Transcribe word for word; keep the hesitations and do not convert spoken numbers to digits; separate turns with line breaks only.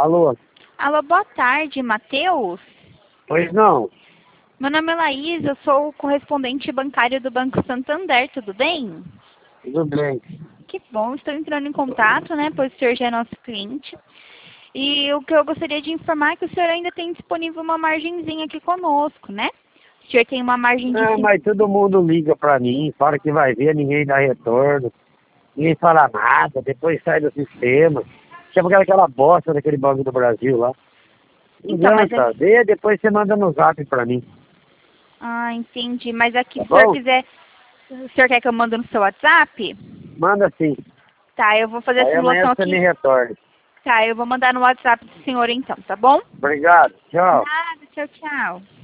Alô?
Alô, boa tarde, Matheus.
Pois não.
Meu nome é Laís, eu sou o correspondente bancário do Banco Santander, tudo bem?
Tudo bem.
Que bom, estou entrando em contato, né, pois o senhor já é nosso cliente. E o que eu gostaria de informar é que o senhor ainda tem disponível uma margenzinha aqui conosco, né? O senhor tem uma margem de...
É,
cinco-
mas todo mundo liga pra mim, fala que vai ver, ninguém dá retorno, ninguém fala nada, depois sai do sistema. Chama aquela bosta daquele Banco do Brasil lá. Não
Então, mas
adianta,
aqui...
vê, depois você manda no zap pra mim,
Ah, entendi. Mas aqui,
tá
se o senhor
bom?
quiser... O senhor quer que eu mande no seu WhatsApp?
Manda sim.
Tá, eu vou fazer a
Aí amanhã
simulação
você me
aqui.
retorna.
Tá, eu vou mandar no WhatsApp do senhor então, tá bom?
Obrigado, tchau.
Nada, tchau, tchau.